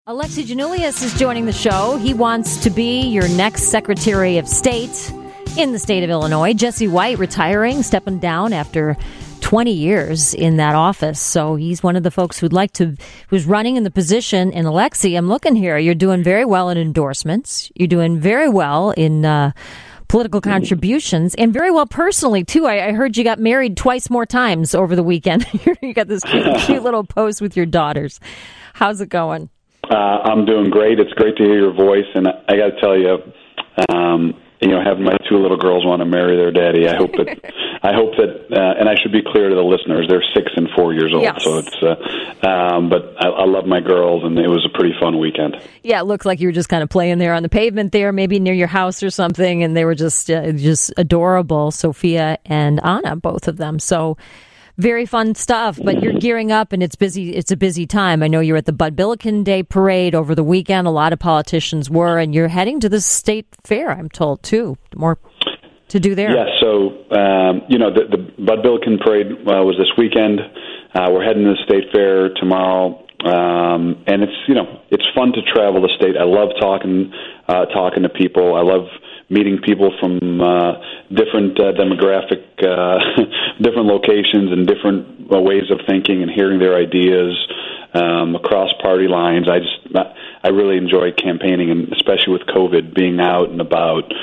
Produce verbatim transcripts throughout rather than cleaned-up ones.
Alexi Giannoulias is joining the show. He wants to be your next Secretary of State in the state of Illinois. Jesse White retiring, stepping down after twenty years in that office. So he's one of the folks who'd like to, who's running in the position. And Alexi, I'm looking here. You're doing very well in endorsements. You're doing very well in uh, political contributions, and very well personally, too. I, I heard you got married twice more times over the weekend. You got this cute, cute little post with your daughters. How's it going? Uh, I'm doing great. It's great to hear your voice, and I got to tell you, um, you know, having my two little girls want to marry their daddy. I hope that, I hope that, uh, and I should be clear to the listeners, they're six and four years old. Yes. So it's, uh, um, but I, I love my girls, and it was a pretty fun weekend. Yeah, it looked like you were just kind of playing there on the pavement there, maybe near your house or something, and they were just, uh, just adorable, Sophia and Anna, both of them. So. Very fun stuff, but you're gearing up and it's busy. It's a busy time. I know you're at the Bud Billiken Day Parade over the weekend. A lot of politicians were, and you're heading to the state fair, I'm told, too. More to do there. Yeah, so, um, you know, the, the Bud Billiken Parade uh, was this weekend. Uh, we're heading to the state fair tomorrow. Um, and it's, you know, it's fun to travel the state. I love talking, uh, talking to people. I love meeting people from uh, different uh, demographic, uh, different locations and different uh, ways of thinking, and hearing their ideas um, across party lines. I just, I really enjoy campaigning, and especially with COVID, being out and about.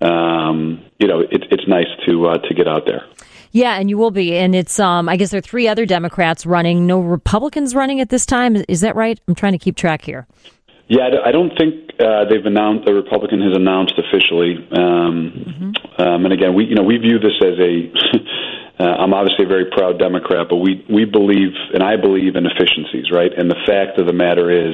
Um, you know, it, it's nice to uh, to get out there. Yeah, and you will be. And it's, um, I guess there are three other Democrats running, no Republicans running at this time. Is that right? I'm trying to keep track here. Yeah, I don't think uh, they've announced, the Republican has announced officially. Um, mm-hmm. um, and again, we you know we view this as a. uh, I'm obviously a very proud Democrat, but we we believe, and I believe in efficiencies, right? And the fact of the matter is,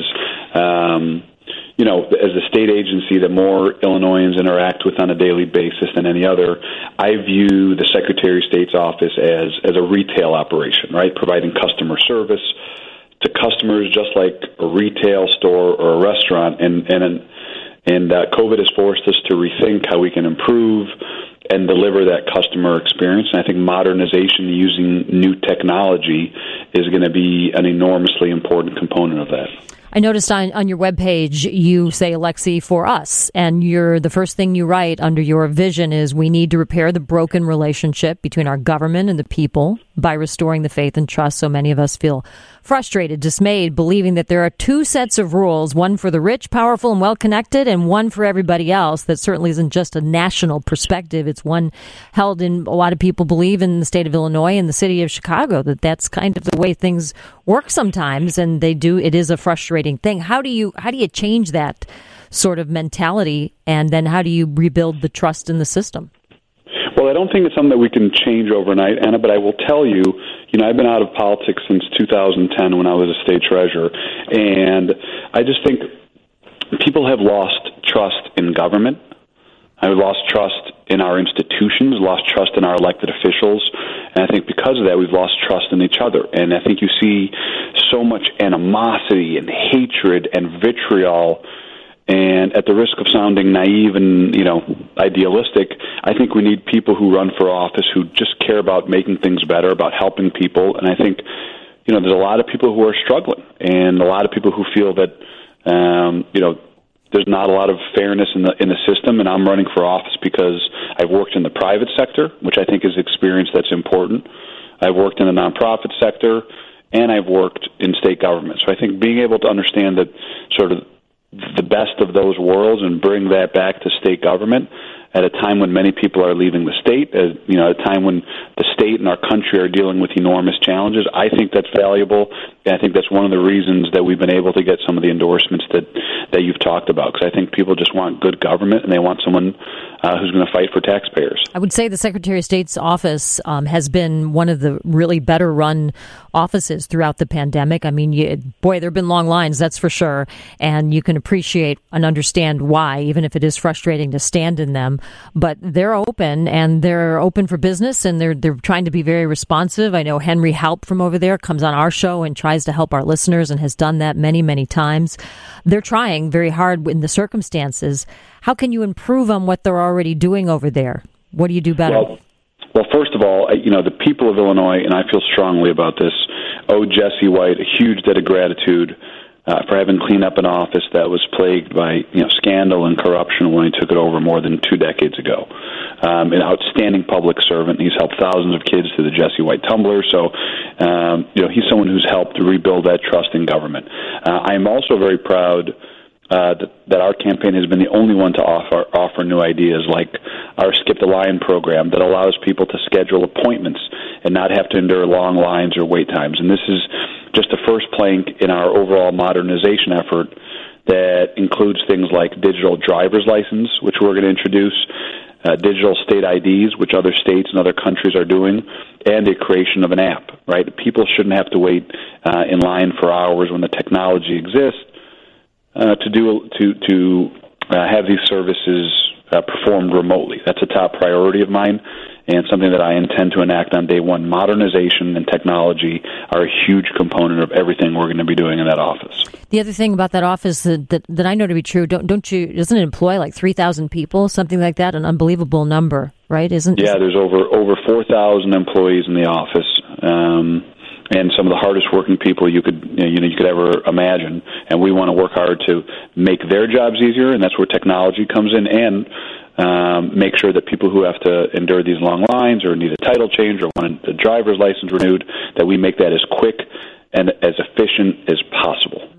um, you know, as a state agency that more Illinoisans interact with on a daily basis than any other, I view the Secretary of State's office as as a retail operation, right? Providing customer service to customers, just like a retail store or a restaurant, and and and uh, COVID has forced us to rethink how we can improve and deliver that customer experience. And I think modernization using new technology is going to be an enormously important component of that. I noticed on, on your webpage you say, Alexi, for us, and you're the first thing you write under your vision is we need to repair the broken relationship between our government and the people by restoring the faith and trust. So many of us feel frustrated, dismayed, believing that there are two sets of rules, one for the rich, powerful, and well-connected, and one for everybody else. That certainly isn't just a national perspective. It's one held in, a lot of people believe in the state of Illinois and the city of Chicago, that that's kind of the way things work sometimes, and they do. It is a frustrating thing. How do you, how do you change that sort of mentality, and then how do you rebuild the trust in the system? Well, I don't think it's something that we can change overnight, Anna, but I will tell you, you know, I've been out of politics since two thousand ten when I was a state treasurer, and I just think people have lost trust in government. I've lost trust in our institutions, lost trust in our elected officials, and I think because of that, we've lost trust in each other. And I think you see so much animosity and hatred and vitriol. And at the risk of sounding naive and, you know, idealistic, I think we need people who run for office who just care about making things better, about helping people. And I think, you know, there's a lot of people who are struggling, and a lot of people who feel that, um, you know, there's not a lot of fairness in the in the system. And I'm running for office because I've worked in the private sector, which I think is experience that's important. I've worked in the nonprofit sector, and I've worked in state government. So I think being able to understand that sort of the best of those worlds and bring that back to state government at a time when many people are leaving the state, as, you know, at a time when the state and our country are dealing with enormous challenges. I think that's valuable, and I think that's one of the reasons that we've been able to get some of the endorsements that, that you've talked about, because I think people just want good government, and they want someone uh, who's going to fight for taxpayers. I would say the Secretary of State's office um, has been one of the really better-run offices throughout the pandemic. I mean, you, boy, there have been long lines, that's for sure, and you can appreciate and understand why, even if it is frustrating to stand in them. But they're open, and they're open for business, and they're they're trying to be very responsive. I know Henry Halp from over there comes on our show and tries to help our listeners and has done that many, many times. They're trying very hard in the circumstances. How can you improve on what they're already doing over there? What do you do better? Well, well first of all, you know, the people of Illinois, and I feel strongly about this, owe Jesse White a huge debt of gratitude uh, for having cleaned up an office that was plagued by you know scandal and corruption when he took it over more than two decades ago. Um, an outstanding public servant. He's helped thousands of kids through the Jesse White Tumbler. So, um, you know, he's someone who's helped to rebuild that trust in government. Uh, I am also very proud uh, that, that our campaign has been the only one to offer offer new ideas, like our Skip the Line program that allows people to schedule appointments and not have to endure long lines or wait times. And this is just the first plank in our overall modernization effort that includes things like digital driver's license, which we're going to introduce, Uh, digital state I Ds, which other states and other countries are doing, and the creation of an app, right? People shouldn't have to wait uh, in line for hours when the technology exists uh, to do to to uh, have these services uh, performed remotely. That's a top priority of mine and something that I intend to enact on day one. Modernization and technology are a huge component of everything we're going to be doing in that office. The other thing about that office that, that, that I know to be true, don't don't you? Doesn't it employ like three thousand people, something like that? An unbelievable number, right? Isn't? Yeah, there's over over four thousand employees in the office, um, and some of the hardest working people you could you know you could ever imagine. And we want to work hard to make their jobs easier, and that's where technology comes in, and um, make sure that people who have to endure these long lines or need a title change or want a driver's license renewed, that we make that as quick and as efficient as possible.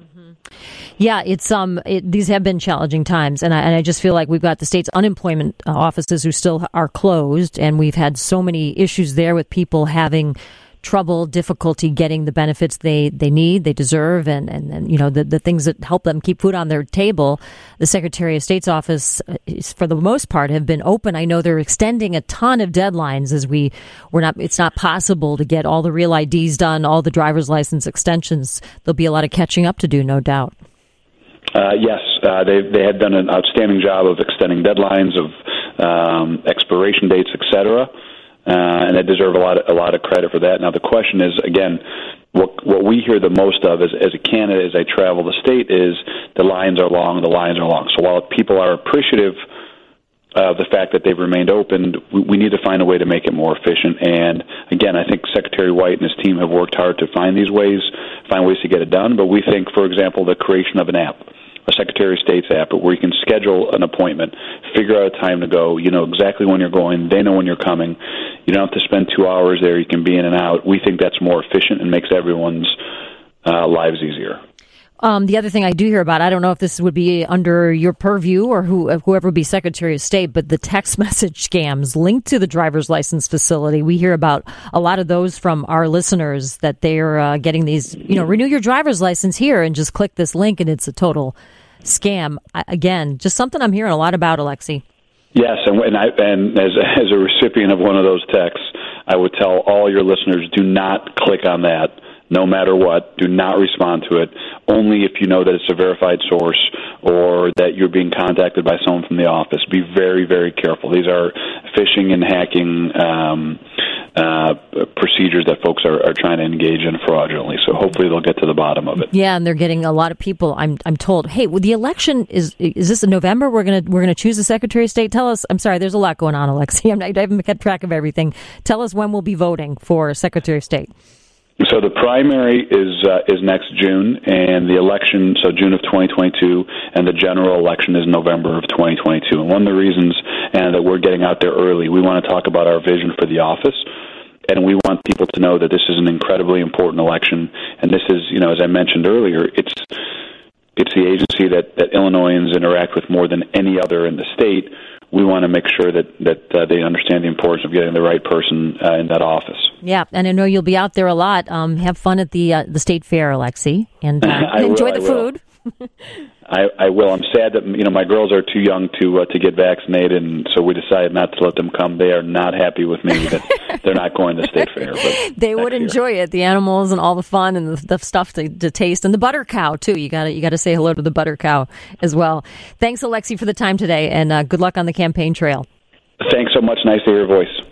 Yeah, it's um. It, these have been challenging times, and I, and I just feel like we've got the state's unemployment uh, offices who still are closed, and we've had so many issues there with people having trouble, difficulty getting the benefits they, they need, they deserve, and, and, and you know the, the things that help them keep food on their table. The Secretary of State's office, is, for the most part, have been open. I know they're extending a ton of deadlines as we we're not. It's not possible to get all the real I Ds done, all the driver's license extensions. There'll be a lot of catching up to do, no doubt. Uh, yes, uh, they they had done an outstanding job of extending deadlines, of um, expiration dates, et cetera, uh, and they deserve a lot of, a lot of credit for that. Now the question is, again, what what we hear the most of as, as a candidate as I travel the state is the lines are long, the lines are long. So while people are appreciative of the fact that they've remained open, we, we need to find a way to make it more efficient. And again, I think Secretary White and his team have worked hard to find these ways, find ways to get it done. But we think, for example, the creation of an app, a Secretary of State's app, where you can schedule an appointment, figure out a time to go, you know exactly when you're going, they know when you're coming, you don't have to spend two hours there, you can be in and out. We think that's more efficient and makes everyone's uh, lives easier. Um, the other thing I do hear about, I don't know if this would be under your purview or who, whoever would be Secretary of State, but the text message scams linked to the driver's license facility. We hear about a lot of those from our listeners, that they're uh, getting these, you know, renew your driver's license here and just click this link and it's a total scam. I, again, just something I'm hearing a lot about, Alexi. Yes, and, and, I, and as, as a recipient of one of those texts, I would tell all your listeners, do not click on that. No matter what, do not respond to it, only if you know that it's a verified source or that you're being contacted by someone from the office. Be very, very careful. These are phishing and hacking um, uh, procedures that folks are, are trying to engage in fraudulently. So hopefully they'll get to the bottom of it. Yeah, and they're getting a lot of people. I'm I'm told, hey, well, the election is is this in November? We're gonna we're gonna choose the Secretary of State. Tell us. I'm sorry, there's a lot going on, Alexi. I'm, I haven't kept track of everything. Tell us when we'll be voting for Secretary of State. So the primary is uh, is next June, and the election, so June of twenty twenty-two, and the general election is November of twenty twenty-two. And one of the reasons and that we're getting out there early, we want to talk about our vision for the office, and we want people to know that this is an incredibly important election. And this is, you know, as I mentioned earlier, it's it's the agency that, that Illinoisans interact with more than any other in the state. We want to make sure that, that uh, they understand the importance of getting the right person uh, in that office. Yeah, and I know you'll be out there a lot. Um, have fun at the uh, the state fair, Alexi, and uh, enjoy will, the food. I, I will. I'm sad that you know my girls are too young to uh, to get vaccinated, and so we decided not to let them come. They are not happy with me that they're not going to the state fair. But they would enjoy year. it, the animals and all the fun and the, the stuff to, to taste, and the butter cow too. You got to you got to say hello to the butter cow as well. Thanks, Alexi, for the time today, and uh, good luck on the campaign trail. Thanks so much. Nice to hear your voice.